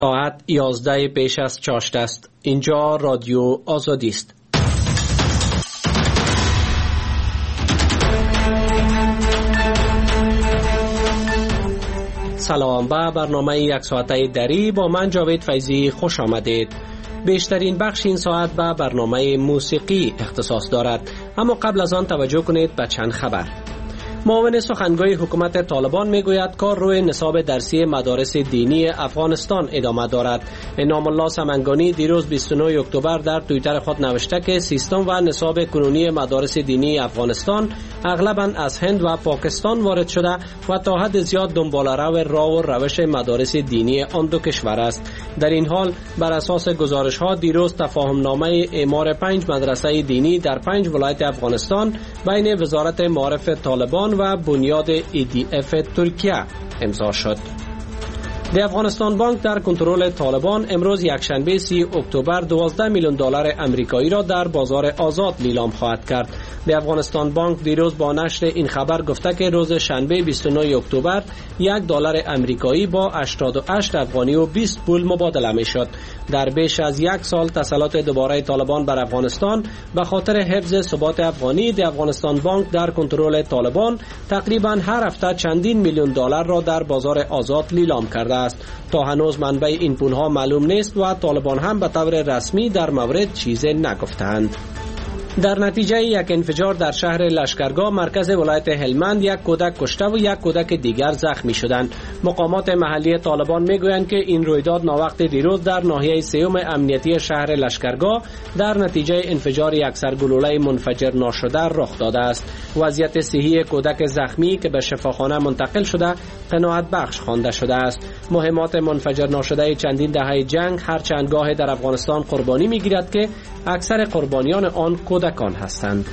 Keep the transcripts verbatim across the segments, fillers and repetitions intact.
ساعت یازده پیش از چاشت است. اینجا رادیو آزادی است. سلام به برنامه یک ساعته دری با من جاوید فیضی خوش آمدید. بیشترین بخش این ساعت به برنامه موسیقی اختصاص دارد، اما قبل از آن توجه کنید به چند خبر. معاون سخنگوی حکومت طالبان میگوید کار روی نصاب درسی مدارس دینی افغانستان ادامه دارد. انعام الله سمنگانی دیروز بیست و نه اکتبر در توییتر خود نوشته که سیستم و نصاب کنونی مدارس دینی افغانستان اغلباً از هند و پاکستان وارد شده و تا حد زیاد دنباله‌رو راه و روش مدارس دینی آن دو کشور است. در این حال بر اساس گزارش‌ها دیروز تفاهم نامه اعمار پنج مدرسه دینی در پنج ولایت افغانستان بین وزارت معارف طالبان و بنیاد ای دی اف ترکیه امضا شد. د افغانستان بانک در کنترل طالبان امروز یکشنبه سی اکتبر دوازده میلیون دلار امریکایی را در بازار آزاد لیلام خواهد کرد. د افغانستان بانک دیروز با نشر این خبر گفته که روز شنبه بیست و نه اکتبر یک دلار امریکایی با هشتاد و هشت افغانی و بیست پول مبادله می شد. در بیش از یک سال تسلط دوباره طالبان بر افغانستان به خاطر حفظ ثبات افغانی، د افغانستان بانک در کنترل طالبان تقریبا هر هفته چندین میلیون دلار را در بازار آزاد لیلام کرده است. تا هنوز منبع این پولها معلوم نیست و طالبان هم به طور رسمی در مورد چیزی نگفتند. در نتیجه یک انفجار در شهر لشکرگاه مرکز ولایت هلمند یک کودک کشته و یک کودک دیگر زخمی شدند. مقامات محلی طالبان میگویند که این رویداد ناوقت دیروز در ناحیه سیوم امنیتی شهر لشکرگاه در نتیجه انفجار یک سرگلوله منفجر ناشده رخ داده است. وضعیت صحی کودک زخمی که به شفاخانه منتقل شده قناعت بخش خوانده شده است. مهمات منفجر ناشده چندین دهه جنگ هر چند گاه در افغانستان قربانی میگیرد که اکثر قربانیان آن کودکان هستند.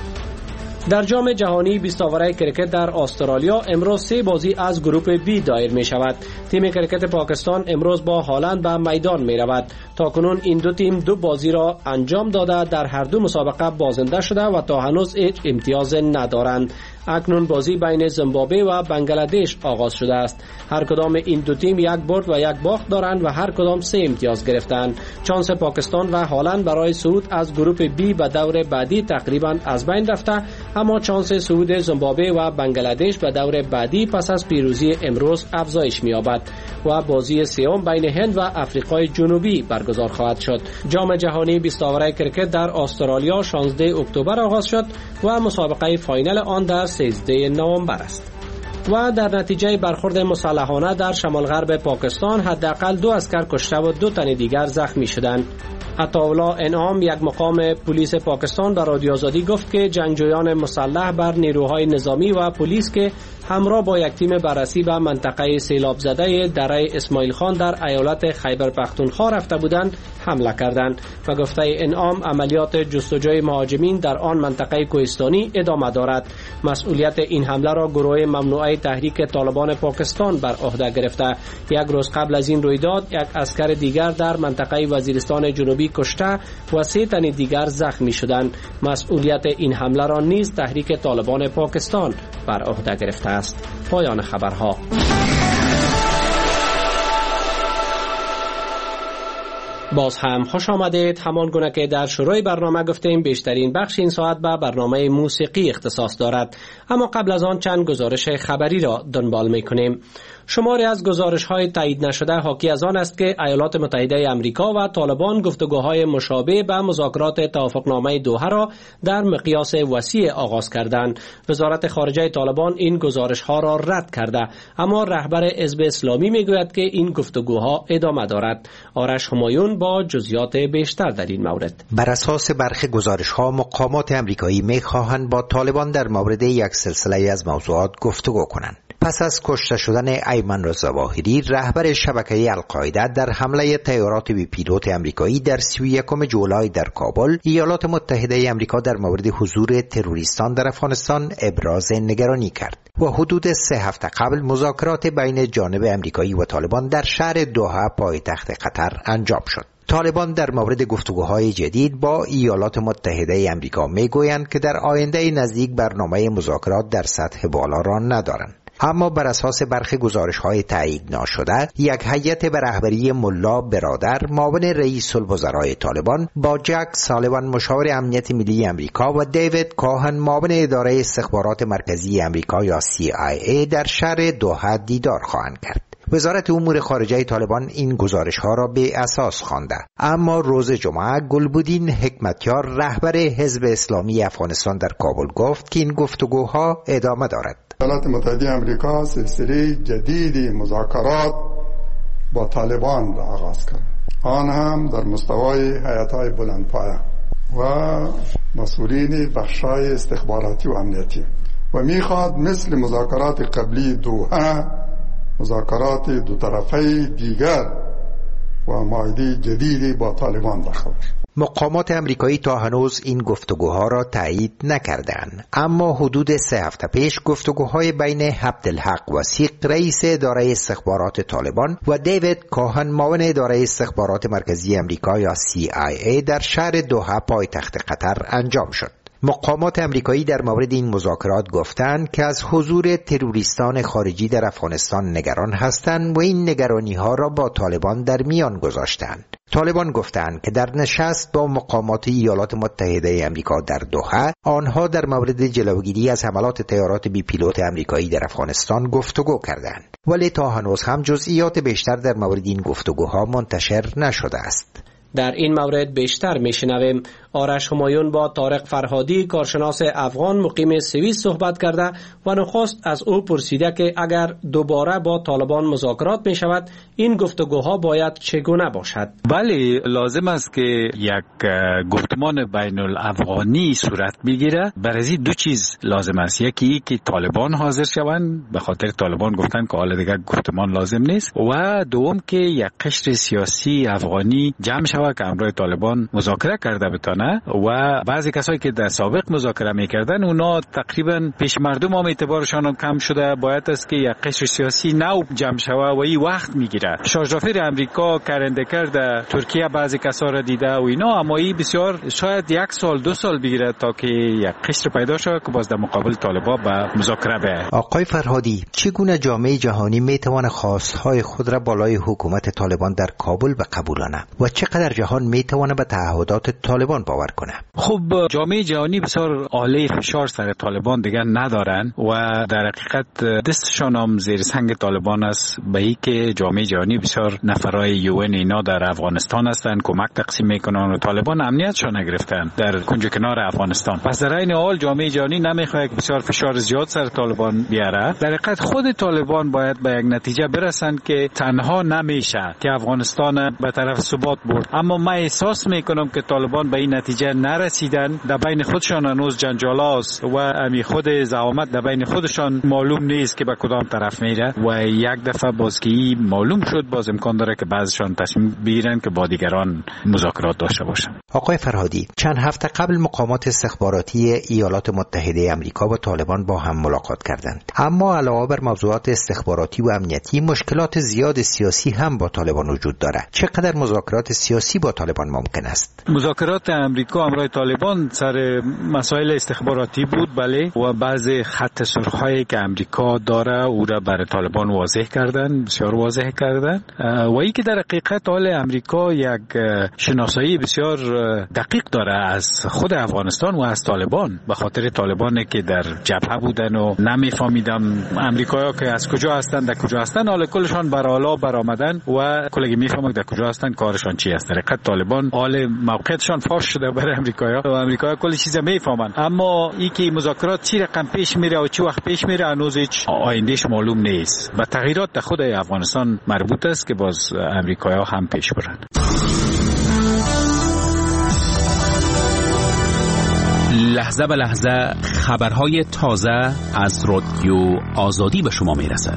در جام جهانی بیست اوور کرکت در استرالیا امروز سه بازی از گروپ بی دایر می شود. تیم کرکت پاکستان امروز با هالند به میدان می رود. تاکنون این دو تیم دو بازی را انجام داده در هر دو مسابقه بازنده شده و تا هنوز هیچ امتیاز ندارند. اکنون بازی بین زیمبابوه و بنگلادش آغاز شده است. هر کدام این دو تیم یک برد و یک باخت دارند و هر کدام سه امتیاز گرفتند. شانس پاکستان و هالند برای صعود از گروپ بی به دور بعدی تقریبا از بین رفته، اما شانس صعود زیمبابوه و بنگلادش به دور بعدی پس از پیروزی امروز افزایش می‌یابد و بازی سوم بین هند و آفریقای جنوبی برگزار خواهد شد. جام جهانی بیست اوور کرکت در استرالیا شانزده اکتبر آغاز شد و مسابقه فاینال آن در سیزده نوامبر است. و در نتیجه برخورد مسلحانه در شمال غرب پاکستان حداقل دو اسکر کشته و دو تن دیگر زخمی شدند. عطاالله انعام یک مقام پلیس پاکستان به رادیو آزادی گفت که جنگجویان مسلح بر نیروهای نظامی و پلیس که همراه با یک تیم بررسی به منطقه سیلاب زده دره اسماعیل خان در ایالت خیبر پختونخوا رفته بودند حمله کردند و گفته انعام عملیات جستجوی مهاجمین در آن منطقه کوهستانی ادامه دارد. مسئولیت این حمله را گروه ممنوعه تحریک طالبان پاکستان بر عهده گرفته. یک روز قبل از این رویداد یک عسکر دیگر در منطقه وزیرستان جنوبی کشته و سه تن دیگر زخمی شدند. مسئولیت این حمله را نیز تحریک طالبان پاکستان بر عهده گرفته است. پایان خبرها. باز هم خوش آمدید. همان گونه که در شروع برنامه گفتیم بیشترین بخش این ساعت به برنامه موسیقی اختصاص دارد، اما قبل از آن چند گزارش خبری را دنبال می‌کنیم. شماری از گزارش‌های تایید نشده حاکی از آن است که ایالات متحده آمریکا و طالبان گفتگوهای مشابه به مذاکرات توافقنامه دوحه را در مقیاس وسیع آغاز کردند. وزارت خارجه طالبان این گزارش‌ها را رد کرده، اما رهبر حزب اسلامی میگوید که این گفتگوها ادامه دارد. آرش همایون با جزئیات بیشتر در این مورد. بر اساس برخی گزارش‌ها مقامات آمریکایی می‌خواهند با طالبان در مورد یک سلسله از موضوعات گفتگو کنند. پس از کشته شدن ایمن ظواهری رهبر شبکه القاعده در حمله طیارات بی پیلوت آمریکایی در سی و یکم جولای در کابل، ایالات متحده آمریکا در مورد حضور تروریستان در افغانستان ابراز نگرانی کرد و حدود سه هفته قبل مذاکرات بین جانب آمریکایی و طالبان در شهر دوحه پایتخت قطر انجام شد. طالبان در مورد گفتگوهای جدید با ایالات متحده آمریکا میگویند که در آینده نزدیک برنامه مذاکرات در سطح بالا را ندارند. اما بر اساس برخی گزارش‌های تایید ناشده، یک هیئت به رهبری ملا برادر معاون رئیس الوزرای طالبان با جک سالیوان مشاور امنیت ملی امریکا و دیوید کوهن معاون اداره استخبارات مرکزی امریکا یا سی آی ای در شهر دوحه دیدار خواهند کرد. وزارت امور خارجه طالبان این گزارش‌ها را به اساس خوانده، اما روز جمعه گلبودین حکمتیار رهبر حزب اسلامی افغانستان در کابل گفت که این گفتگوها ادامه دارد. ایالات متحده آمریکا سلسله جدیدی مذاکرات با طالبان را آغاز کرد، آن هم در مستوای هیئت‌های بلندپایه و مسئولین بخش‌های استخباراتی و امنیتی و می‌خواد مثل مذاکرات قبلی دوحه مذاکرات دو طرفه دیگر و معاهده جدیدی با طالبان داشته باشد. مقامات امریکایی تا هنوز این گفتگوها را تایید نکردند، اما حدود سه هفته پیش گفتگوهای بین عبدالحق وثیق رئیس اداره استخبارات طالبان و دیوید کوهن معاون اداره استخبارات مرکزی امریکا یا سی آی ای در شهر دوحه پایتخت قطر انجام شد. مقامات امریکایی در مورد این مذاکرات گفتند که از حضور تروریستان خارجی در افغانستان نگران هستند و این نگرانی‌ها را با طالبان در میان گذاشتند. طالبان گفتند که در نشست با مقامات ایالات متحده آمریکا در دوحه آنها در مورد جلوگیری از حملات طیارات بی پیلوت آمریکایی در افغانستان گفتگو کردند، ولی تا هنوز هم جزئیات بیشتر در مورد این گفتگوها منتشر نشده است. در این مورد بیشتر میشنویم. آرش همایون با طارق فرهادی کارشناس افغان مقیم سوئیس صحبت کرده و نخست از او پرسیده که اگر دوباره با طالبان مذاکرات می شود این گفتگوها باید چگونه باشد؟ بله، لازم است که یک گفتمان بین الافغانی صورت بگیره. برای دو چیز لازم است، یکی که طالبان حاضر شوند، به خاطر طالبان گفتن که حالا دیگه گفتمان لازم نیست، و دوم که یک قشر سیاسی افغانی جمع شود که همراه طالبان مذاکره کرده بتانه و بعضی کسایی که در سابق مذاکره میکردن اونا تقریبا پیش مردم هم اعتبارشان هم کم شده. باید است که یک قشر سیاسی نو جمع شود و این وقت میگیره. شاهجافر امریکا کرنده کرده، ترکیه بعضی کسا را دیده و اینا، اما این بسیار شاید یک سال دو سال بگیره تا که یک قشر پیدا شود که باز در مقابل طالبان به مذاکره بیاید. آقای فرهادی، چگونه جامعه جهانی میتواند خواستهای خود را بالای حکومت طالبان در کابل بقبولانه و چقدر جهان میتواند به تعهدات طالبان باور کنه؟ خب جامعه جهانی بسیار آله فشار سر طالبان دیگر ندارن و در حقیقت دستشان هم زیر سنگ طالبان است، به این که جامعه جهانی بسیار نفرای یوئن اینا در افغانستان هستن، کمک تقسیم میکنن و طالبان امنیتشان نگرفتن در کنج کنار افغانستان. پس در این حال جامعه جهانی نمیخواد بسیار فشار زیاد سر طالبان بیاره. در حقیقت خود طالبان باید به یک نتیجه برسن که تنها نمیشه که افغانستان به طرف ثبات برد، اما من احساس میکنم که طالبان به این نتیجه نرسیدن. در بین خودشان هنوز جنجالاست و امی خود زعامت در بین خودشان معلوم نیست که به کدام طرف میره و یک دفعه باز که معلوم شد باز امکان داره که بعضشان تصمیم بگیرن که با دیگران مذاکرات داشته باشن. آقای فرهادی، چند هفته قبل مقامات استخباراتی ایالات متحده آمریکا با طالبان با هم ملاقات کردند، اما علاوه بر موضوعات استخباراتی و امنیتی مشکلات زیاد سیاسی هم با طالبان وجود داره. چقدر مذاکرات سیاسی با طالبان ممکن است؟ مذاکرات امریکا همراه طالبان سر مسائل استخباراتی بود، بله، و بعض خط سرخ‌هایی که امریکا داره او را برای طالبان واضح کردن، بسیار واضح کردن، و این که در حقیقت حال امریکا یک شناسایی بسیار دقیق داره از خود افغانستان و از طالبان، به خاطر طالبان که در جبهه بودن و نمیفهمیدم امریکایی‌ها که از کجا هستن در کجا هستن، حال کلشان برالا برآمدن و کلگی میفهمن در کجا هستن، کارشان چی است. در حقیقت طالبان حال موقعیتشان فاش شده برای امریکایی‌ها و امریکایی‌ها کلی چیزا میفهمن، اما این که مذاکرات چی رقم پیش میره و چی وقت پیش میره هنوز هیچ آیندهش معلوم نیست. و تغییرات در خود افغانستان مربوط است که باز امریکایی‌ها هم پیش برن. لحظه به لحظه خبرهای تازه از رادیو آزادی به شما میرسد.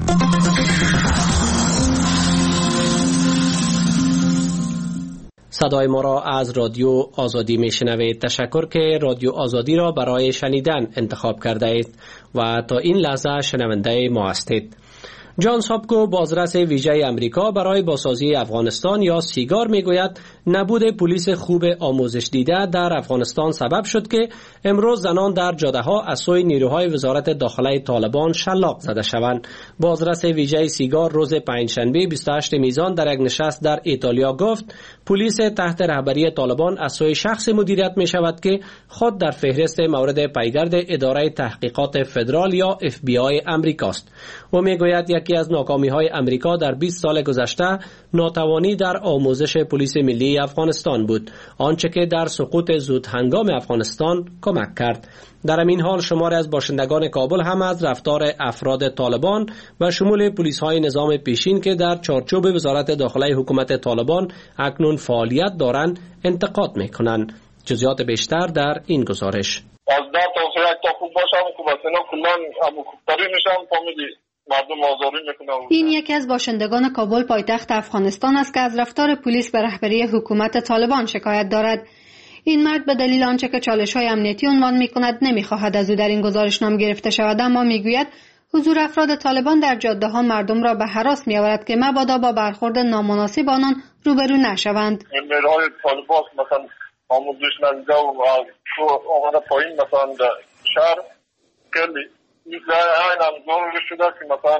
صدای ما را از رادیو آزادی میشنوید. تشکر که رادیو آزادی را برای شنیدن انتخاب کرده اید و تا این لحظه شنونده ما هستید. جان سابکو بازرس ویژه امریکا برای بازسازی افغانستان یا سیگار میگوید نبود پلیس خوب آموزش دیده در افغانستان سبب شد که امروز زنان در جاده‌ها از سوی نیروهای وزارت داخله طالبان شلاق زده شوند. بازرس ویژه سیگار روز پنجشنبه بیست و هشتم میزان در یک نشست در ایتالیا گفت پلیس تحت رهبری طالبان از سوی شخص مدیریت می شود که خود در فهرست مورد پیگرد اداره تحقیقات فدرال یا اف بی آی امریکاست. و میگوید یکی از ناکامی‌های امریکا در بیست سال گذشته ناتوانی در آموزش پلیس ملی افغانستان بود، آنچه که در سقوط زود هنگام افغانستان کمک کرد. در این حال شماری از باشندگان کابل هم از رفتار افراد طالبان و شمول پلیس‌های نظام پیشین که در چارچوب وزارت داخله حکومت طالبان اکنون فعالیت دارند انتقاد می‌کنند. جزئیات بیشتر در این گزارش. از در توصیه تا خوب باشم حکومت اینا کلان همکاری میشم فامیلی مردم آزاری میکنه. این یکی از باشندگان کابل پایتخت افغانستان است که از رفتار پلیس به رهبری حکومت طالبان شکایت دارد. این مرد به دلیل آنچه که چالش‌های امنیتی عنوان می‌کند نمی‌خواهد از او در این گزارش نام گرفته شود، اما می‌گوید حضور افراد طالبان در جاده‌ها مردم را به هراس می‌آورد که مبادا با برخورد نامناسب آنان روبرو نشوند. نیروهای طالبان مثلا آموزش ندیده و آمده پایین مثلا در شهر کلی این هم ضروری شده که مثلا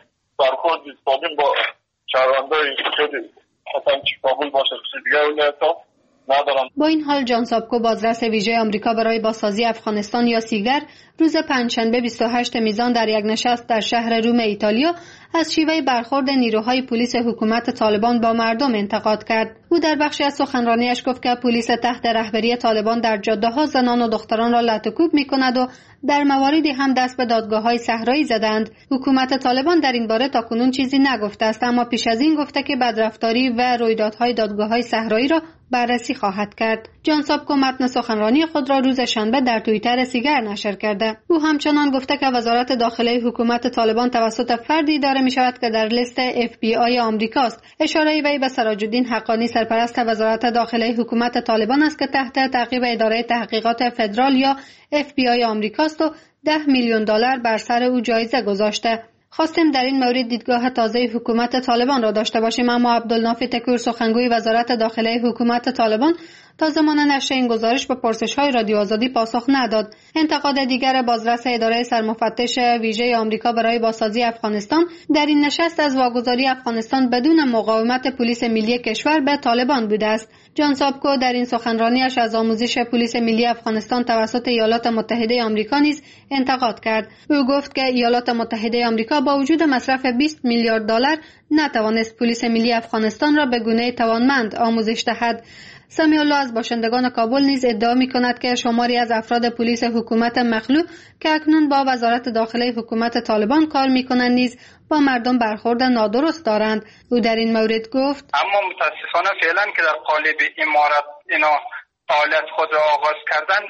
برخورد سالم با شهروندای خیلی مثلا چی کابل باشه کسی دیگه ولایت‌ها ندارم. با این حال جان سابکو بازرس ویژه آمریکا برای بازسازی افغانستان یا سیگر روز پنجشنبه بیست و هشتم میزان در یک نشست در شهر روم ایتالیا از شیوه برخورد نیروهای پلیس حکومت طالبان با مردم انتقاد کرد. او در بخشی از سخنرانیش گفت که پلیس تحت رهبری طالبان در جاده‌ها زنان و دختران را لط و کوب می‌کند و در مواردی هم دست به دادگاه‌های صحرایی زدند. حکومت طالبان در این باره تاکنون چیزی نگفته است، اما پیش از این گفته که بدرفتاری و رویدادهای دادگاه‌های صحرایی را بررسی خواهد کرد. جان سابکو متن سخنرانی خود را روز شنبه در توییتر سیگر نشر کرده. او همچنان گفته که وزارت داخله حکومت طالبان توسط فردی اداره می شود که در لیست اف بی آی آمریکاست. اشاره وی به سراج الدین حقانی سرپرست وزارت داخله حکومت طالبان است که تحت تعقیب اداره تحقیقات فدرال یا اف بی آی آمریکاست و ده میلیون دلار بر سر او جایزه گذاشته. خواستیم در این مورد دیدگاه تازه حکومت طالبان را داشته باشیم، اما عبدالنافی تکور سخنگوی وزارت داخله حکومت طالبان تا زمان نشر این گزارش به پرسش‌های رادیو آزادی پاسخ نداد. انتقاد دیگر بازرس اداره سرمفتش ویژه آمریکا برای بازسازی افغانستان در این نشست از واگذاری افغانستان بدون مقاومت پلیس ملی کشور به طالبان بوده است. جان سابکو در این سخنرانیش از آموزش پلیس ملی افغانستان توسط ایالات متحده آمریکا نیز انتقاد کرد. او گفت که ایالات متحده آمریکا با وجود مصرف بیست میلیارد دلار نتوانست پلیس ملی افغانستان را به گونه توانمند آموزش دهد. سمیع الله از باشندگان کابل نیز ادعا می‌کند که شماری از افراد پلیس حکومت مخلوع که اکنون با وزارت داخله حکومت طالبان کار می‌کنند نیز با مردم برخورد نادرست دارند. او در این مورد گفت: اما متاسفانه فعلا که در قالب امارت اینا فعالیت خود را آغاز کردن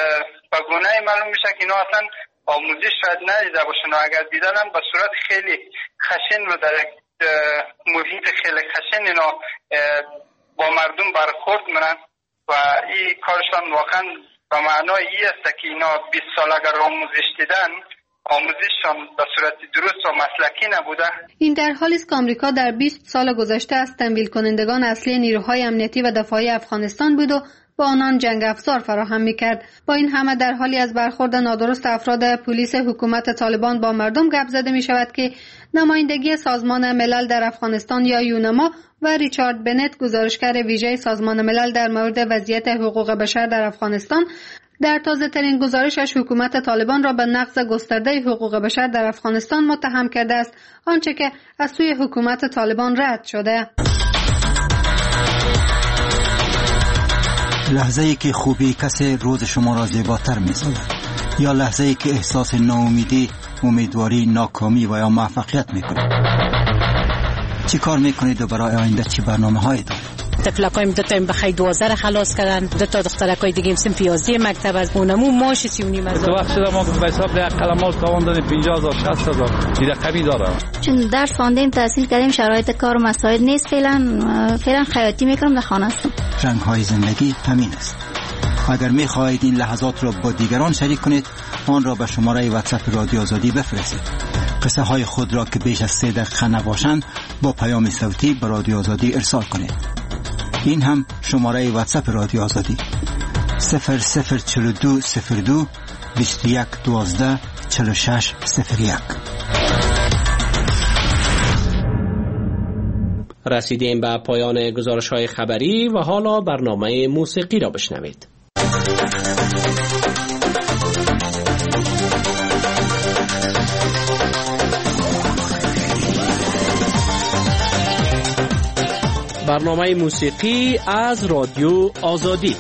به گونه‌ای معلوم میشه که اینا اصلا آموزش شاید ندیده باشن و اگر دیدن هم به صورت خیلی خشن و در محیط خیلی خشن اینا با مردم برخورد منن و این کارشان واقعا به معنای این است که اینا بیست سال اگر آموزش دیدن آموزششان به صورت درست و مسلکی نبوده. این در حالی است که آمریکا در بیست سال گذشته از تمویل کنندگان اصلی نیروهای امنیتی و دفاعی افغانستان بود و با آنان جنگ افزار فراهم می‌کرد. با این همه در حالی از برخورد نادرست افراد پلیس حکومت طالبان با مردم گپ زده می‌شود که نمایندگی سازمان ملل در افغانستان یا یونما و ریچارد بنت گزارشگر ویژه سازمان ملل در مورد وضعیت حقوق بشر در افغانستان در تازه‌ترین گزارشش حکومت طالبان را به نقض گسترده حقوق بشر در افغانستان متهم کرده است، آنچه که از سوی حکومت طالبان رد شده. لحظه ای که خوبی کسی روز شما را زیباتر می‌سازد یا لحظه ای که احساس ناامیدی، امیدواری، ناکامی و یا موفقیت می‌کنید. چی کار می‌کنید و برای آینده چی برنامه‌هایی دارید؟ طفلکایم دو تا بخای دوازده را خلاص کردن، دو تا دخترکای دیگه هم پیازی مکتب از اونمو ماش سی و نیم از. تو وقت شده ما به حساب ده قلماش تاوان دادیم پنجاه هزار شصت هزار این رقمی داره. چون درس خواندیم تحصیل کردیم شرایط کار و مسائل نیست، فعلا فعلا خیاطی میکنم در خانه هستم. رنگ‌های زندگی همین است. اگر می‌خواهید این لحظات را با دیگران شریک کنید، آن را به شماره واتساپ رادیو آزادی بفرستید. قصه های خود را که بیش از سه دقیقه نباشند با پیام صوتی به رادیو آزادی ارسال کنید. این هم شماره واتساپ رادیو آزادی صفر صفر چهل و دو صفر دو بیست و یک دوازده چهل و شش صفر یک. رسیدیم به پایان گزارش های خبری و حالا برنامه موسیقی را بشنوید. برنامه موسیقی از رادیو آزادی.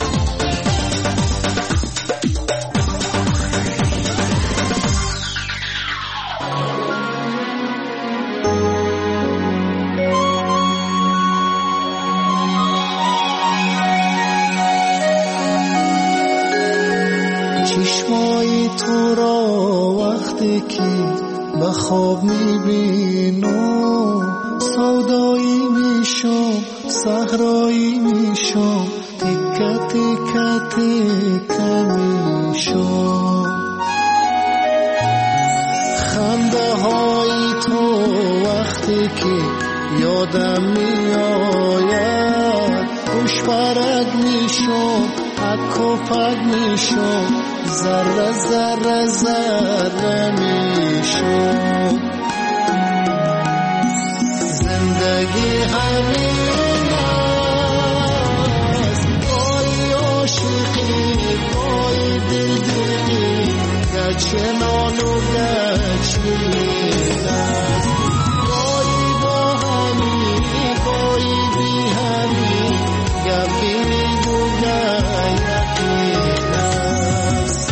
چشمای تو را وقتی که به خواب میبینم سودایی میشم، صحرایی میشم، تکه تکه تکه میشم. خنده های تو وقتی که یادم میآید خوش برگ میشم، حک و پک میشم، ذره ذره ذره میشم. زندگی همین است، گاهی عاشقی گاهی دلدلی، گچنان و گچین است. گاهی با همی گاهی بی همی، گپی میگو یقین است.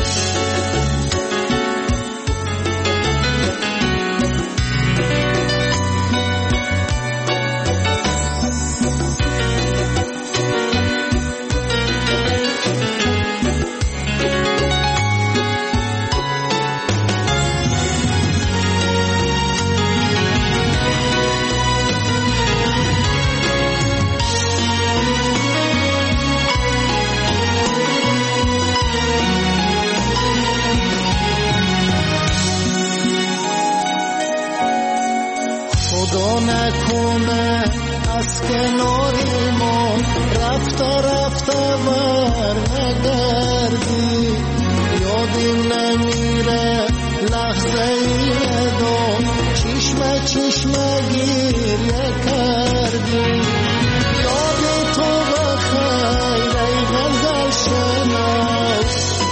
خدا نکنه از کنار ما رفته رفته بر نگردی، یادم نمیره لحظه ای دو چشمه چشمه گریه کردی. یاد تو بخیر ای غزل شناس،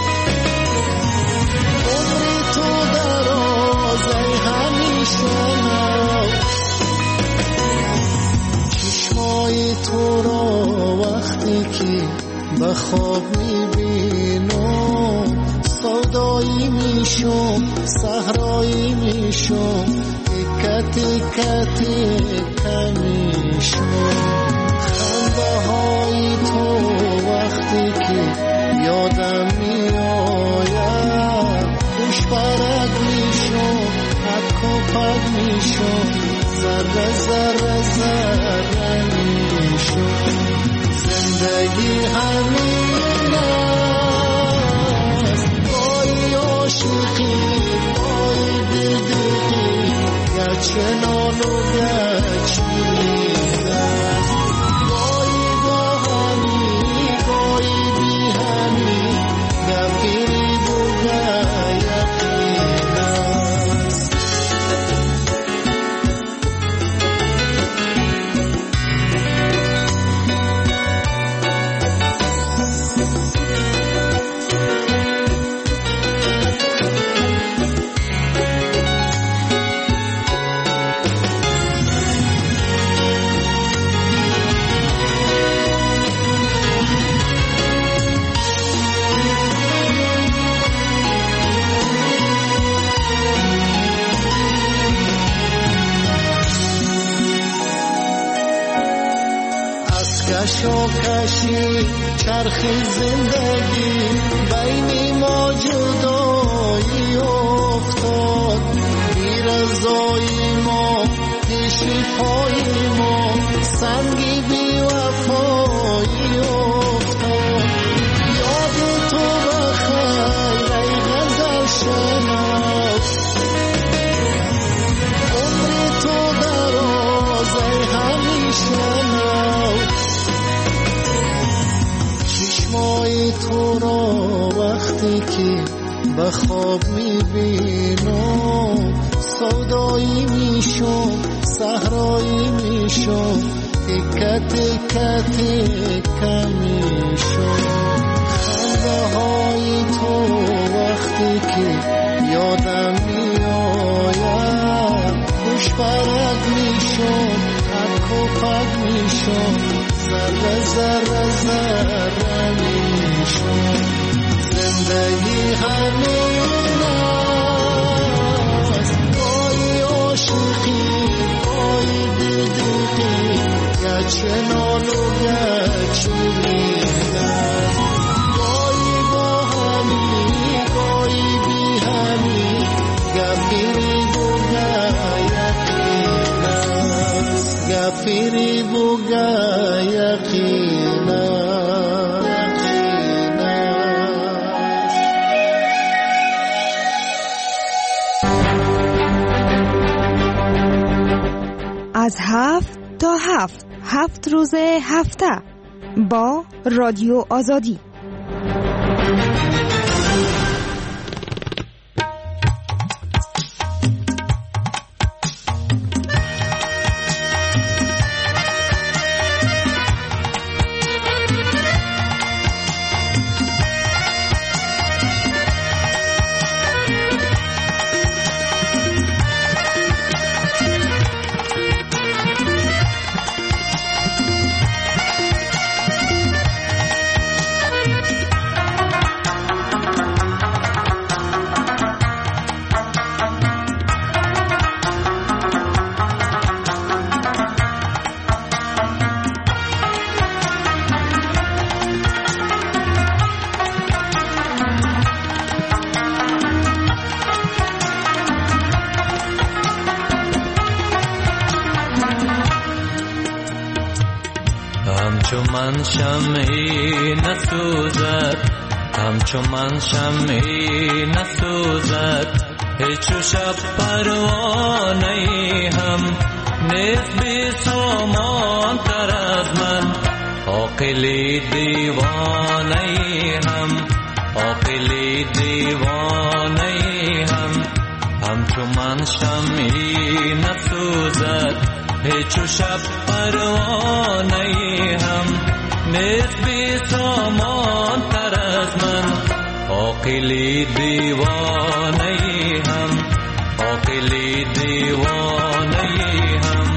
عمری تو دراز ای همیشه ناز. چشمای تو را وقتی که به خواب میبینم سودایی میشم، صحرایی میشم، تکه تکه تکه میشم. خنده های تو وقتی که یادم میآید خوش برگ میشم، حک و پک میشم، ذره ذره ذره میشم. زندگی همین است، گاهی عاشقی گاهی دلدلی، گچنان و گچین است. گاهی با همی گاهی بی همی، گپی میگو یقین است. کشی چرخی زندگی بین ما جدایی افتاد، بی رضایی ما پیشی پای ما سنگی بی وفایی افتاد. یاد تو بخیر ای غزل شناس، تو را وقتی که به خواب میبینم سودایی میشم صحرایی میشم تکه تکه تکه میشم خنده های تو وقتی که یادم میآید خوش برگ میشم پک و پک میشم ذره ذره ذره میشم زندگی همین است گاهی عاشقی گاهی بی‌دریغی گرچه نال و گرچه می‌درد گاهی با همی گاهی بی همی گفیری بوگه یقین است گفیری بوگه یقین است. از هفت تا هفت هفت روز هفته با رادیو آزادی. من شمعی نسوزد همچو من شمعی نسوزد هیچ شب پروانه‌ای هم نیست بی سامان تر از من عاقلی دیوانه‌ای هم عاقلی دیوانه‌ای هم همچو من شمعی نسوزد هیچ شب پروانه‌ای هم نیست بی سامان تر از من عاقلی دیوانه‌ای هم عاقلی دیوانه‌ای هم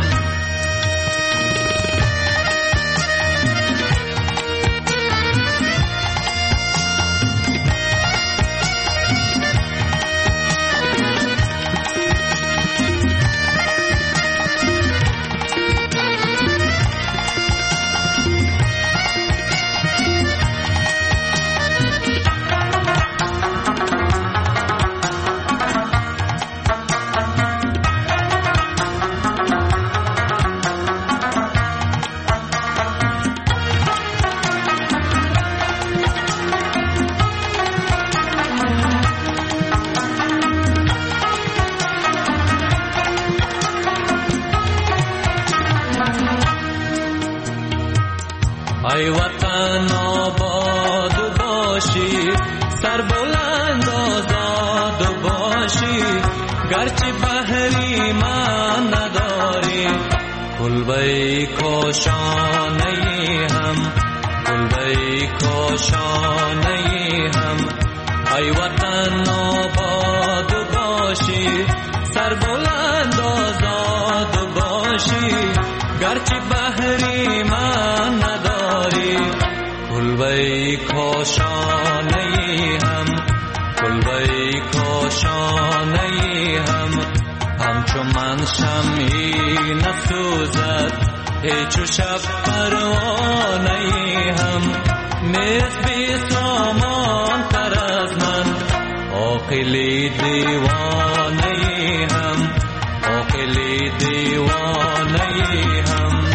ای وطن آباد باشی سر بلند آزاد باشی گرچه بحری من نداری کلبه کاشانه‌ای هم کلبه کاشانه‌ای هم ای وطن آباد باشی سر بلند آزاد باشی گرچه بحری من نداری کلبه کاشانه‌ای هم کلبه کاشانه‌ای هم همچو من شمعی نسوزد هیچ شب پروانه‌ای هم نیست بی سامان تر از من عاقلی دیوانه‌ای هم عاقلی دیوانه‌ای هم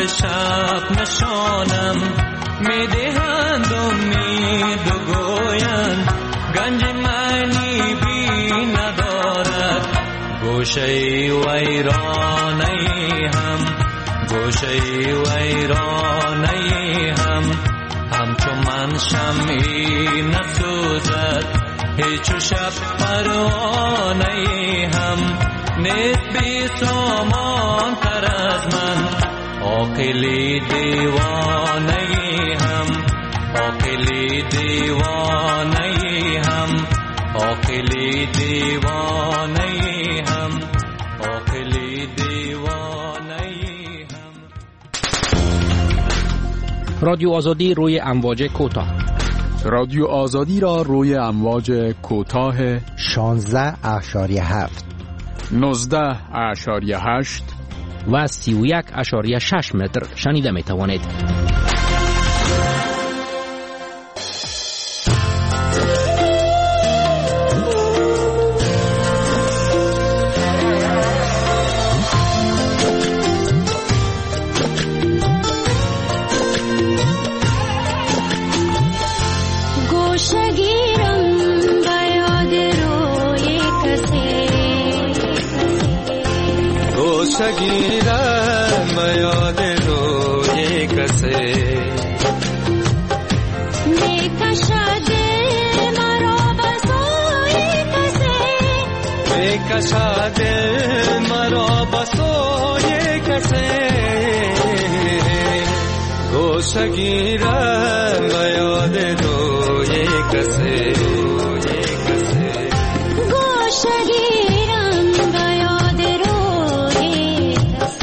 هر شب نشانم میدهند امید و گویند گنج معنی بی ندارد گوشه ویرانه هم گوشه ویرانه هم همچو من شمعی نسوزد هیچ شب پروانه هم نیست بی سامان تر از من عاقلی دیوانه هم عاقلی دیوانه هم عاقلی دیوانه هم عاقلی دیوانه هم. رادیو آزادی روی امواج کوتاه. رادیو آزادی را روی امواج کوتاه شانزده اشاریه هفت نوزده اشاریه هشت و سی و یک اشاریه شش متر شنیده می توانید. گیرم به یاد روی کسی میکشد مرا به سوی کسی میکشد مرا به سوی کسی گوشه گیرم به یاد روی کسی گوشه گیرم به یاد روی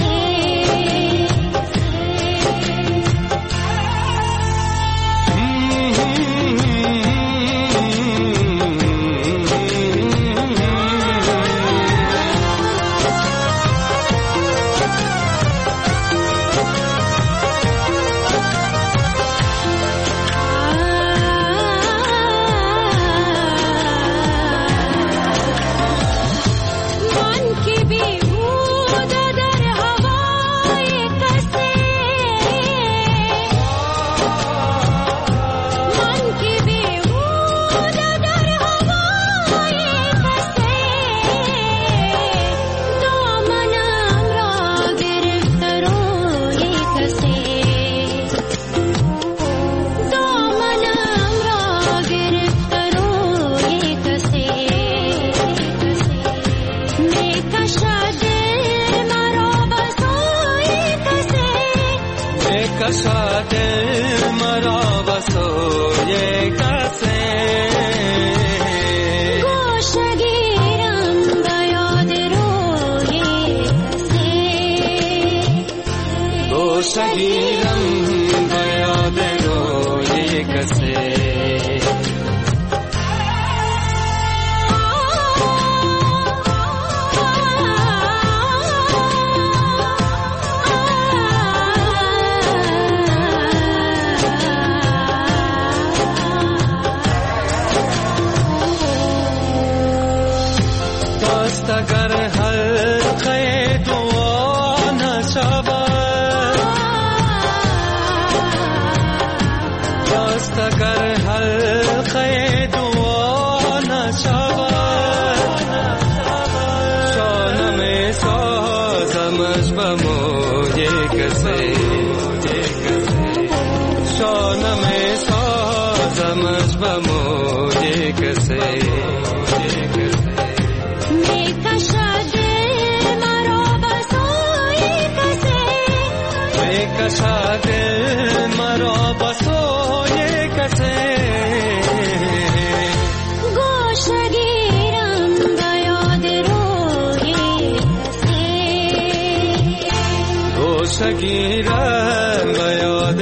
شگیرم به یاد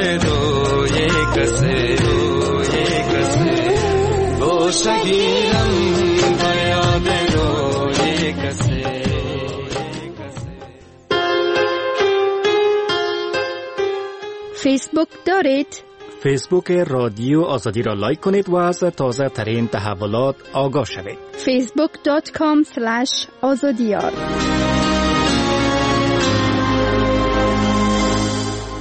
روی کسی روی کسی گو شگیرم به یاد روی کسی. فیسبوک دارید؟ فیسبوک رادیو آزادی را لایک کنید و از تازه ترین تحولات آگاه شوید. فیسبوک دات کام اسلش آزادیار.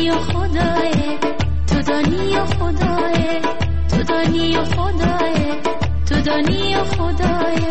دانی و خدای تو دانی و خدای تو دانی و خدای تو دانی و خدای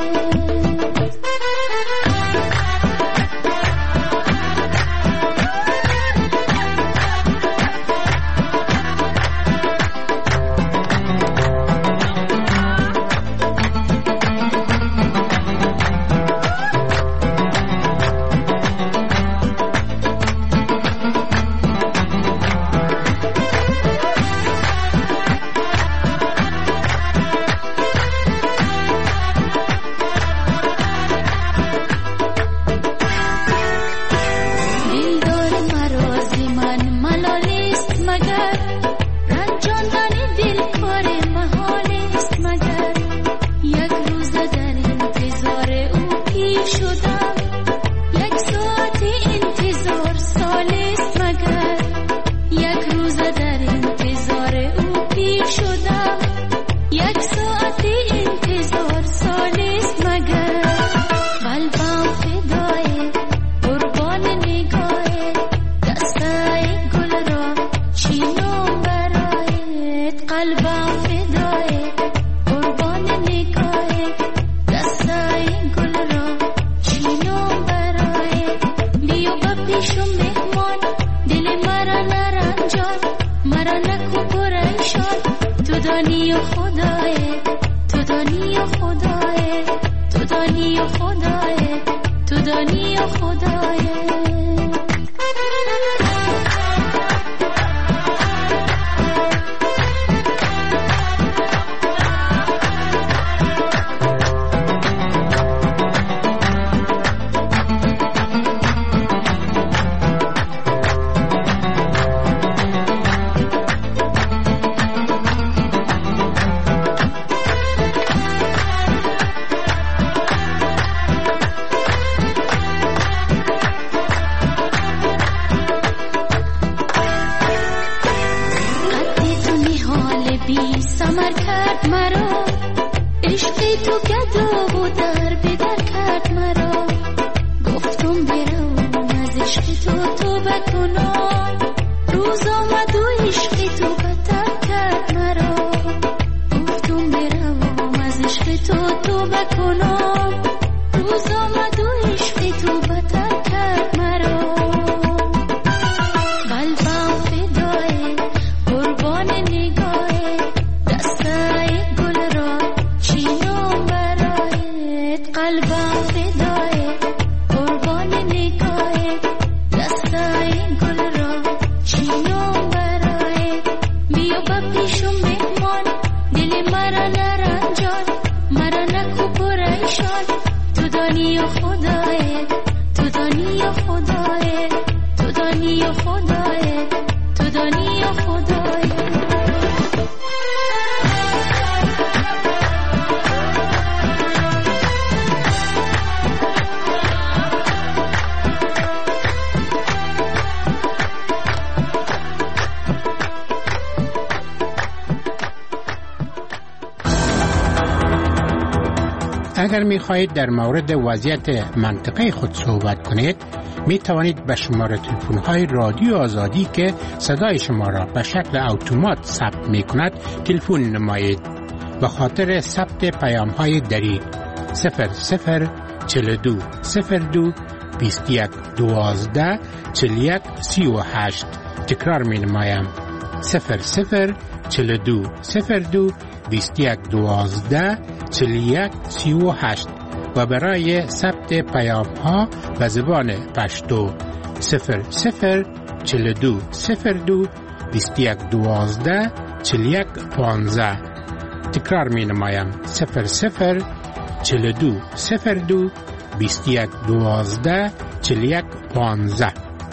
اگر می خواهید در مورد وضعیت منطقه خود صحبت کنید می توانید به شماره تلفن های رادیو آزادی که صدای شما را به شکل اتومات ثبت می کند تلفن نمایید. به خاطر ثبت پیام های دری صفر صفر چهل و دو صفر دو بیست و یک دوازده چهل و یک سی و هشت تکرار می نمایم صفر صفر چهل و دو صفر دو بیست و یک دوازده چهل و یک سی و هشت و برای ثبت پیام ها به زبان پشتو صفر صفر چهل و دو صفر دو بیست و یک دوازده چهل و یک پانزده تکرار می نمایم صفر صفر چهل و دو صفر دو بیست و یک دوازده چهل و یک پانزده.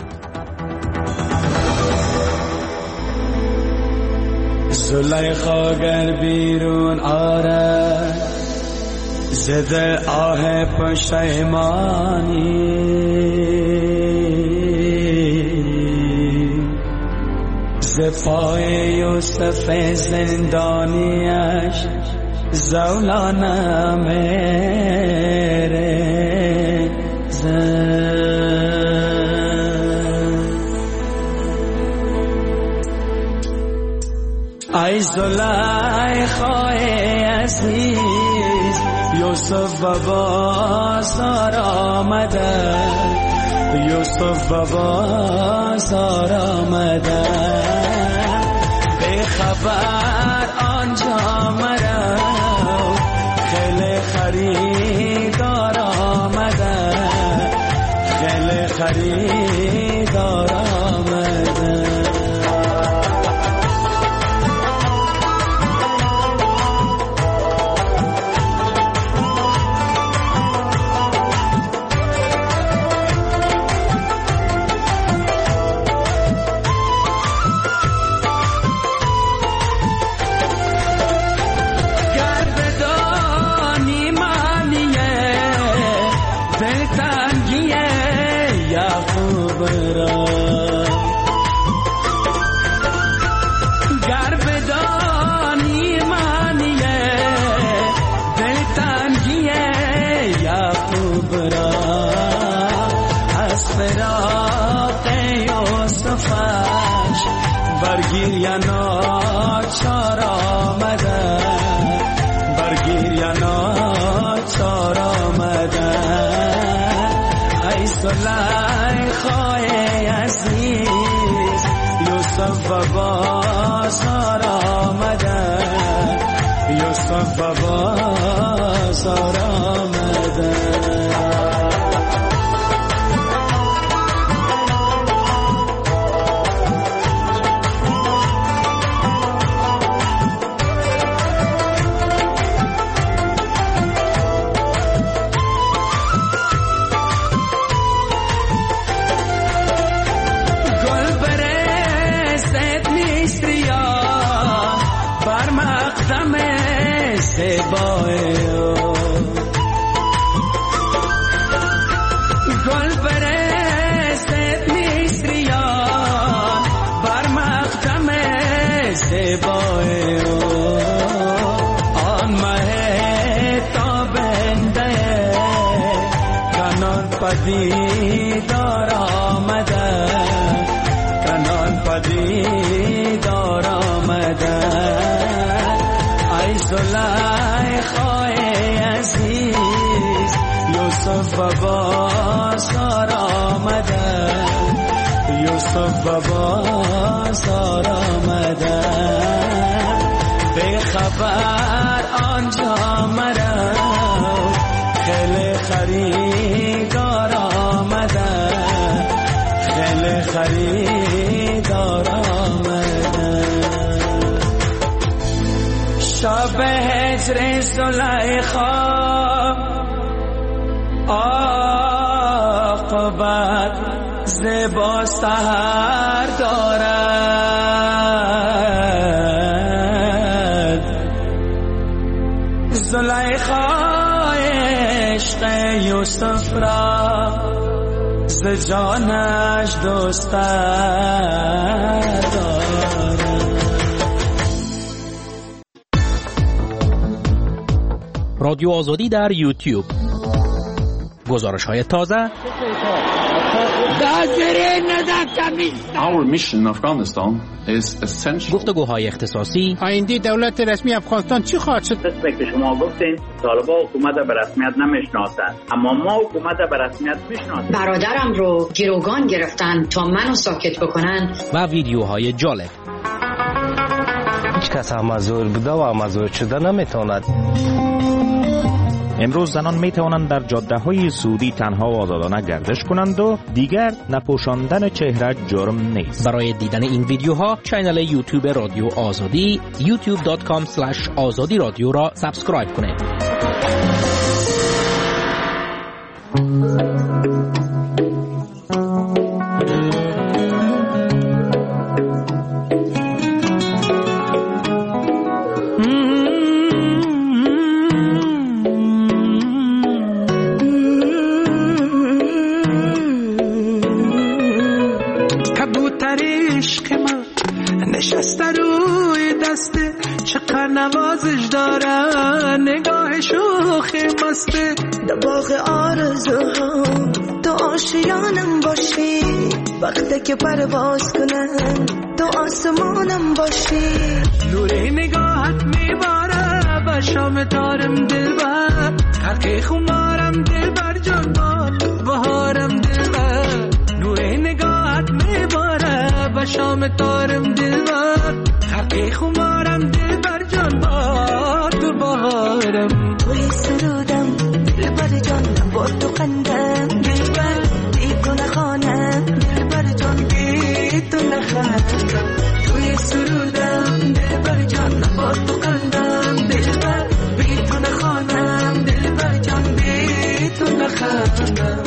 زلیخا گر بیرون آرد زده آه پشیمانی ز پای یوسف زندانیش زولانه میره زد زلیخای عزیز یوسف و بازار آمده یوسف و بازار آمده به خبر آنجا مرا خیلی خریدار آمده خیلی خریدار آمده برگیر یا ناچار آمده برگیر یا ناچار آمده ای زلیخای عزیز یوسف و بازار آمده یوسف و بازار آمده گل برست میسریان بر مقدم زیبای آن مه تابنده کنان پدیدار آمده کنان پدیدار آمده ای زلیخای عزیز یوسف و بازار آمده یوسف و بازار آمده به خبر آنجا مرا خیلی خریدار آمده خیلی خریدار آمده شب هجر زلیخا عاقبت زیبا سحر دارد زلیخای عشق یوسف را ز جانش دوست دارد رادیو آزادی در یوتیوب گزارش های تازه Our mission in Afghanistan is essential. گفتگوهای اختصاصی آینده دولت رسمی افغانستان چی خواهد شد؟ مثل که شما گفتین طالبان حکومت به رسمیت نمیشناسند اما ما حکومت به رسمیت میشناسیم. برادرم رو گروگان گرفتن تا منو ساکت بکنن و ویدیوهای جالب. هیچ کس مزور بوده و مزور شده نمیتواند. امروز زنان می توانند در جاده های سعودی تنها و آزادانه گردش کنند و دیگر نپوشاندن چهره جرم نیست. برای دیدن این ویدیوها کانال یوتیوب رادیو آزادی یوتیوب دات کام اسلش آزادی رادیو را سابسکرایب کنید. نوازش دارن نگاه شوخی مسته در باغ آرزوها تو آشیانم باشی، وقتی که پرواز کنم تو آسمانم باشی. نور نگاهت میباره به شام تارم دلبر، حق خمارم دلبر جان باد بهارم دلبر. نور نگاهت میباره به شام تارم دلبر، حق خمارم دلبر جان باد بهارم. توی سرودم دلبر جان با تو خندم، دلبر بی تو نخوانم دلبر جان بی تو نخندم. توی سرودم دلبر جان با تو خندم، دلبر بی تو نخوانم دلبر جان بی تو نخندم.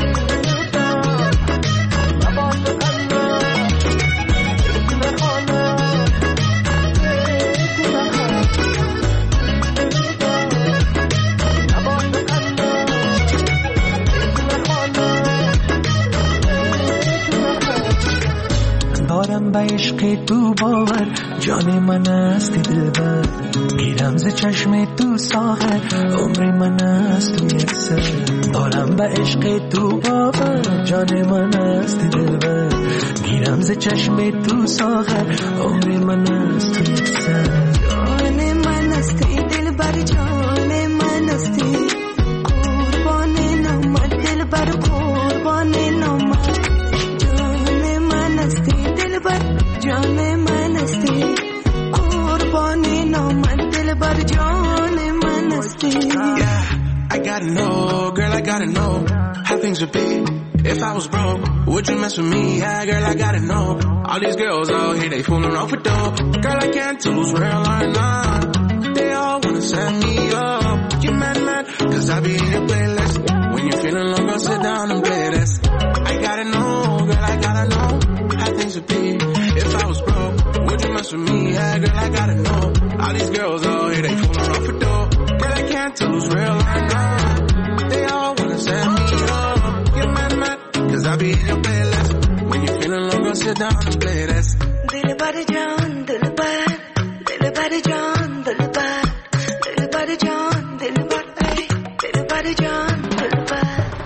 دارم به عشق تو باور، جان من است دلبر. گیرم ز چشم تو ساغر، عمر من است تو یک سر. دارم به عشق تو باور، جان من است دلبر. گیرم ز چشم تو ساغر، عمر من است تو یک سر. جان من است دلبر، جان من است قربان نامت دلبر، قربان نامت. جان من است دلبر، جان من است قربان نامت دلبر، جان من است. Yeah, I gotta know, girl, I gotta know how things would be if I was broke. Would you mess with me? Yeah, girl, I gotta know. All these girls out here, they fooling off with dope. Girl, I can't choose real or not. They all wanna set me up. You mad, mad, cause I be in your playlist. When you're feeling low, go sit down and play this. I gotta know, girl, I gotta know how things would be if I was broke. Would you mess with me? Yeah, girl, I gotta know. All these girls out here, they fooling off with dope. Girl, I can't tell who's real or not. They all wanna set me up. You mad, mad, cause I be in your playlist. When you're feeling low, go sit down and play this. Dilbar jaan, dilbar, dilbar jaan, dilbar, dilbar jaan, dilbar, ay, dilbar jaan, dilbar.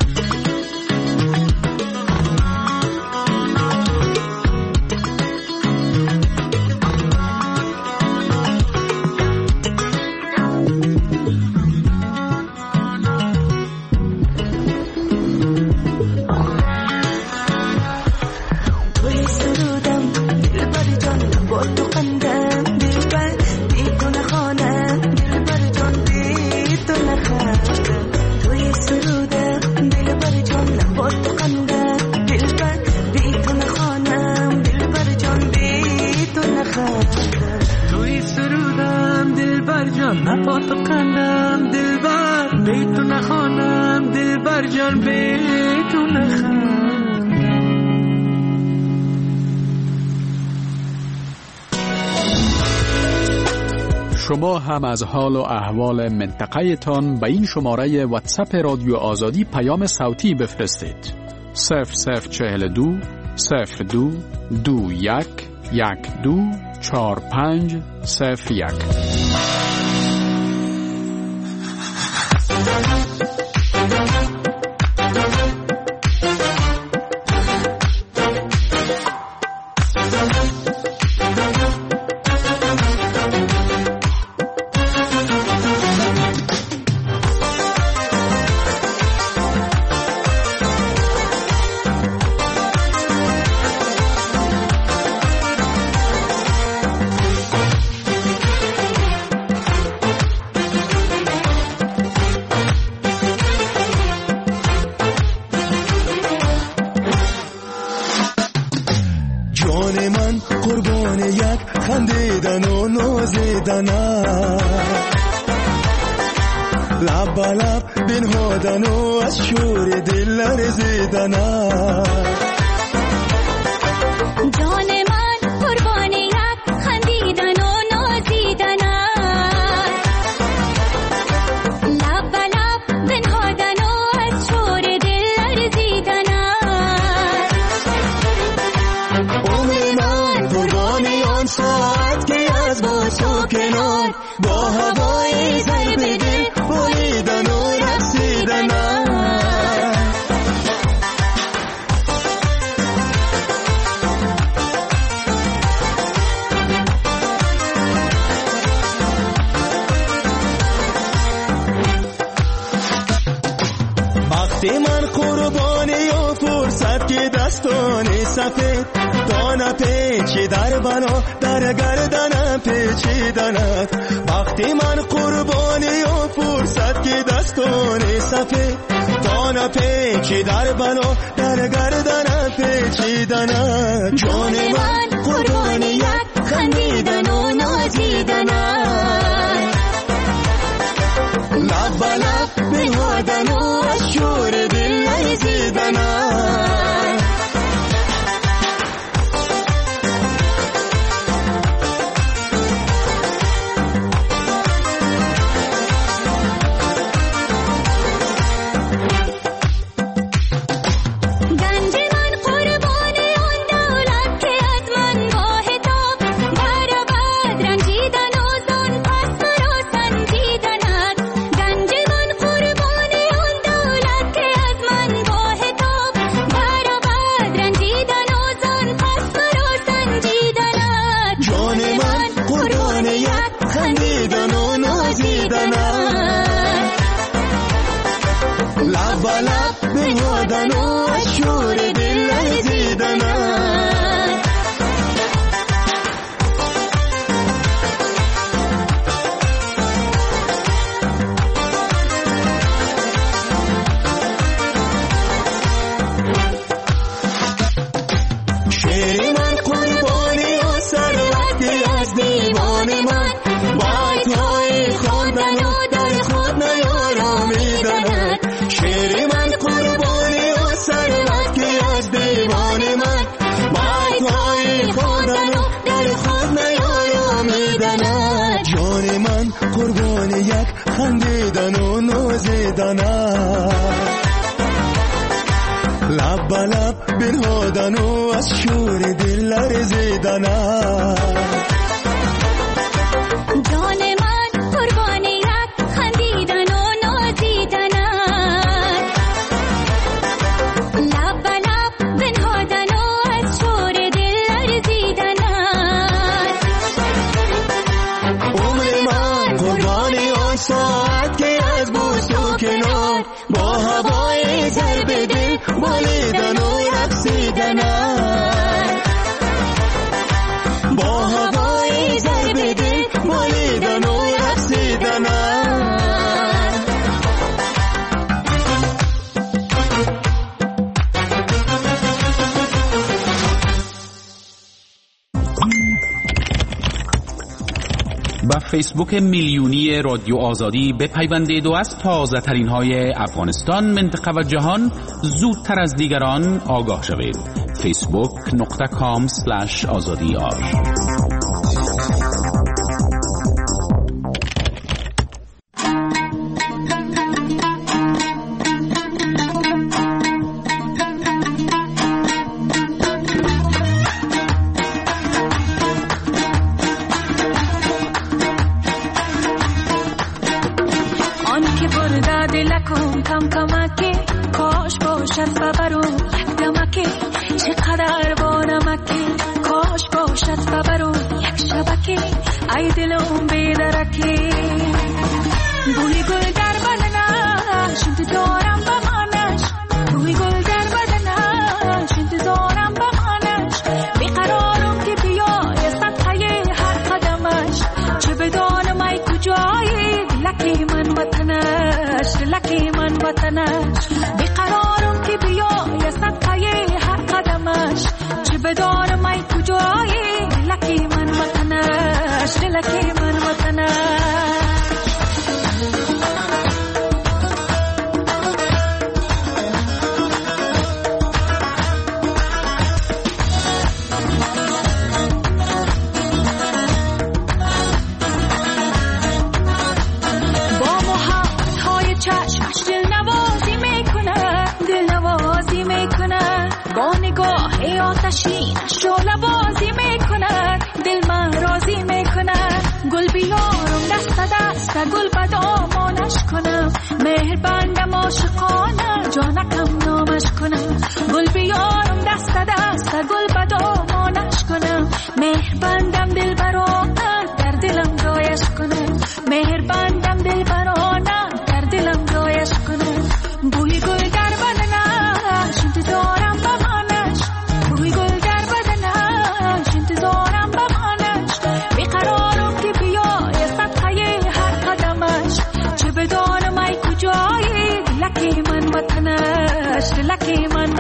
نپات قندم دلبر، بیتو نخوانم دلبر جان بیتو نخوانم. شما هم از حال و احوال منطقه تان به این شماره واتساپ رادیو آزادی پیام صوتی بفرستید. صفر صفر چهل دو صفر دو دو یک یک دو چار پنج صفر یک. لب لب بنهادن و از شور دل لرزیدن. جان من قربان یک خندیدن و نازیدن. لب لب بنهادن و از شور دل لرزیدن. عمر من قربان آن ساعت که از با تو کنار با هوای ضرب دل بریدن و رقصیدن. وقتی من قربانی و فرصت که دستان سفید دانه پیچی در بنا در گردنم پیچیدند وقتی من قربانی و فرصت که دستان سفید دانه پیچی در بنا در گردنم پیچیدند جان من قربانی یک خندیدن و نازیدنند لب به لب بنهادن و از شور دل لرزیدنند لب به لب بنهادن و از شور دل لرزیدنند جان من قربان یک خندیدن و نازیدنند لب به لب بنهادن و از شور دل لرزیدنند عمر من قربان آن ساعت که از بوس و کنار با هوای ضرب دل بالیدن و رقصیدنند با هوای ضرب دل بالیدن و رقصیدنند با فیسبوک میلیونی رادیو آزادی بپیوندید و از تازه ترین های افغانستان، منطقه و جهان زودتر از دیگران آگاه شوید. فیسبوک نقطه کام سلش آزادی آر. ای دلم بیدرکی بوی گل در بدنش انتظارم بمانش بوی گل در بدنش انتظارم بمانش بیقرارم که بیای صدقه هر قدمش چه بدانم ای کجایی دلکی من وطنش دلکی من وطنش بیقرارم که بیای صدقه هر قدمش چه بدانم ای کجایی دلکی من وطنش دلکی من وطنش با محبت های چشمش دل نوازی میکنه دل نوازی میکنه با نگاه آتشینش شعله بازی میکنه دل من راضی میکنه گل بیارم دست دست گل به دامانش کنم مهر بندم عاشقانه جانکم نامش کنم گل بیارم دست دست گل به دامانش کنم مهر بندم دل برانه در دلم جایش کنم مهر بندم دل برانه در دلم جایش کنم بوی گل در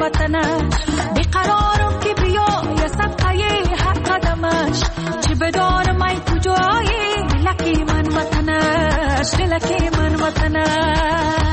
وطنش، بیقرارم که بیای صدقه هر قدمش، چه بدانم ای کجایی دلکی من وطنش، دلکی من وطنش.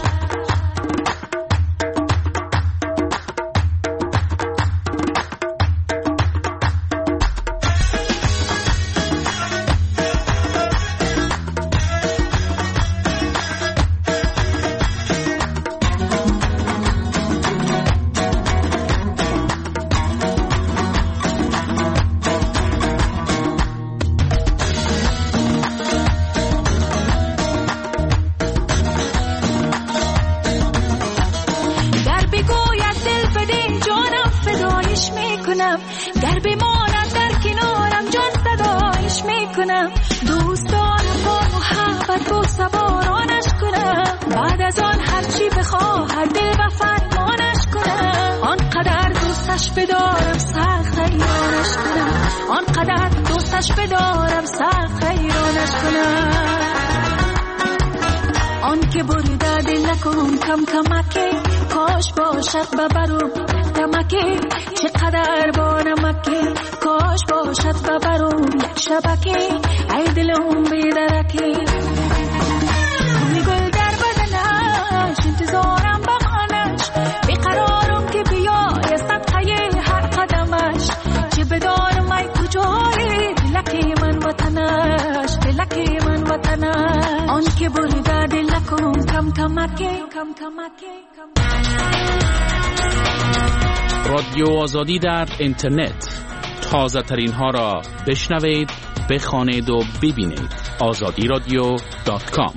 گر بمانم در کنارم جان فدایش میکنم، دوست دارم با محبت با سوارانش کنم، بعد از آن هرچی بخواهد دل و فرمانش کنم، آنقدر دوستش بدارم سخت حیرانش کنم، آنقدر دوستش بدارم سخت حیرانش کنم. آن که بریده دل نکن کم کمکی، کاش باشد ببرم دمکی، چقدر با نمکی، کاش باشد ببرم یک شبکی، ای دلم بیدرکی. می گل در بدنش انتظارم بمانش، بیقرارم که بیای صدقه هر قدمش، چه بدارم ای کجایی دلکی من وطنش، دلکی من وطنش. آن که بریده دل نکن کم کمکی، کم کمکی. رادیو آزادی در اینترنت، تازه ترین ها را بشنوید، بخوانید و ببینید. آزادی رادیو دات کام.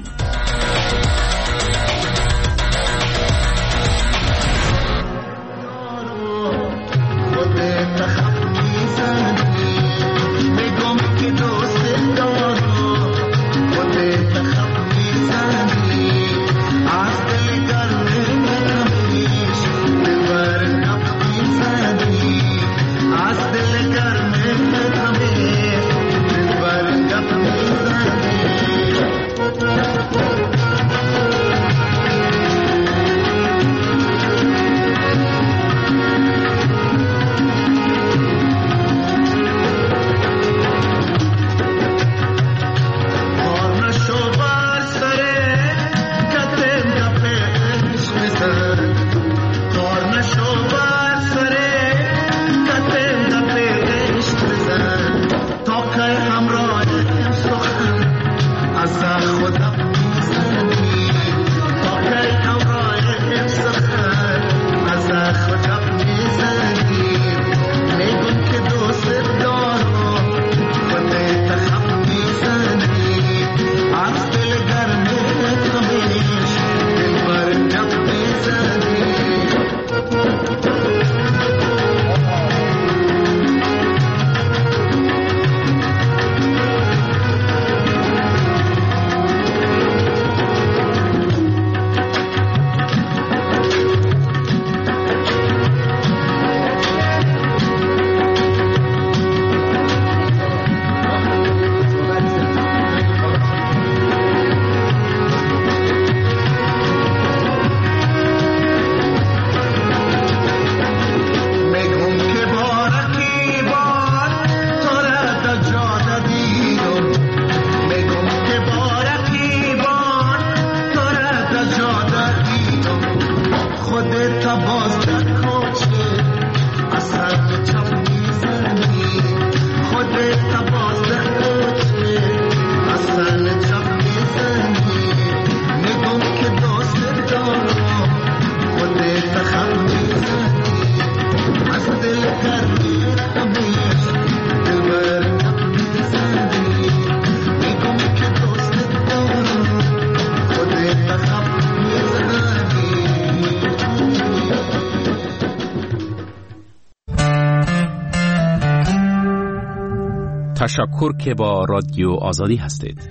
تشکر که با رادیو آزادی هستید.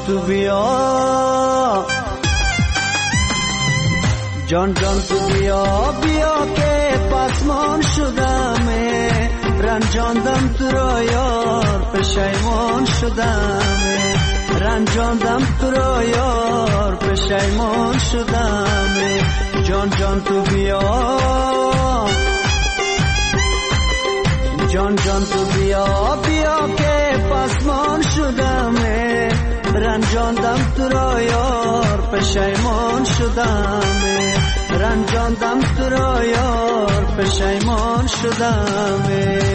تو بیا جان جان تو بیا بیا که پسمان شدم رنجاندم تو را یار پشیمان شدم رنجاندم تو را یار پشیمان شدم جان جان تو بیا جان جان تو بیا بیا که پسمان شدم رنجاندم تو را یار پشیمان شدم رنجاندم تو را یار پشیمان شدم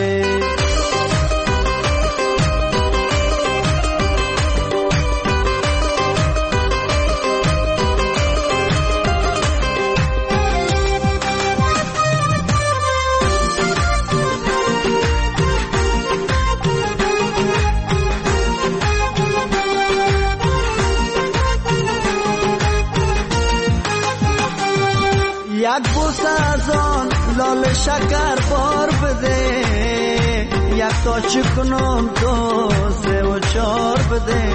یک بوسه از آن لال شکر بار بده یک تا چکنم دو سه و چار بده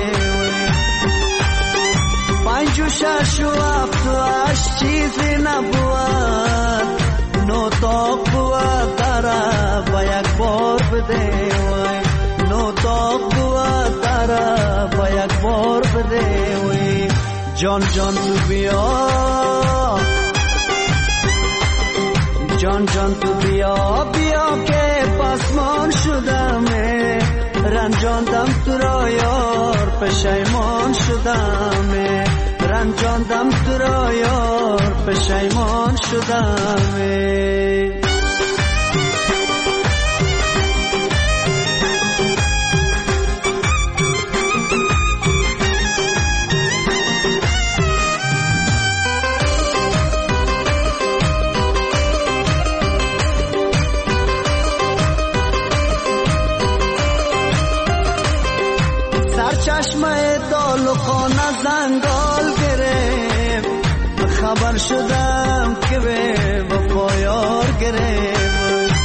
پنج و شش و هفت و هشت چیزی نبود نو تاق بود داره با یک بار بده نو تاق بود داره با یک بار بده جان جان تو بیا جان جان تو بیا بیا که پسمان شدم رنجاندم تو را یار پشیمان شدم رنجاندم تو را یار پشیمان شدم چشمه دال و خانه زنگال گرفت خبر شدم که به وفا یار گرفت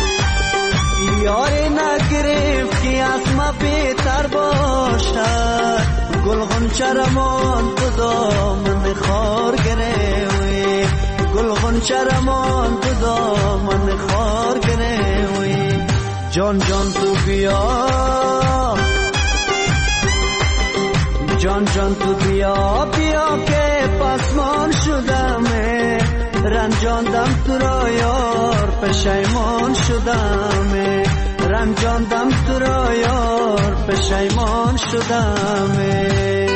یاری نگرفت که از ما بهتر باشد گل غنچه رمان تو دامن خار گرفت گل غنچه رمان تو دامن خار گرفت جان جان تو بیا جان جان تو بیا بیا که پسمان شدم رنجاندم تو را یار پشیمان شدم رنجاندم تو را یار پشیمان شدم